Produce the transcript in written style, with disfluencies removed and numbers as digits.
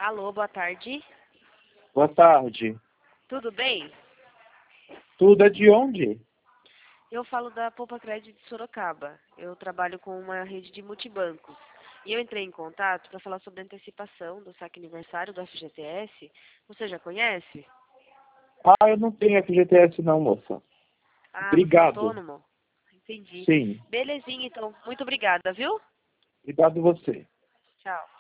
Alô, boa tarde. Boa tarde. Tudo bem? Tudo é de onde? Eu falo da Poupa Crédito de Sorocaba. Eu trabalho com uma rede de multibancos. E eu entrei em contato para falar sobre a antecipação do saque aniversário do FGTS. Você já conhece? Ah, eu não tenho FGTS não, moça. Ah, você é Obrigado. autônomo? Entendi. Sim. Belezinha, então. Muito obrigada, viu? Obrigado você. Tchau.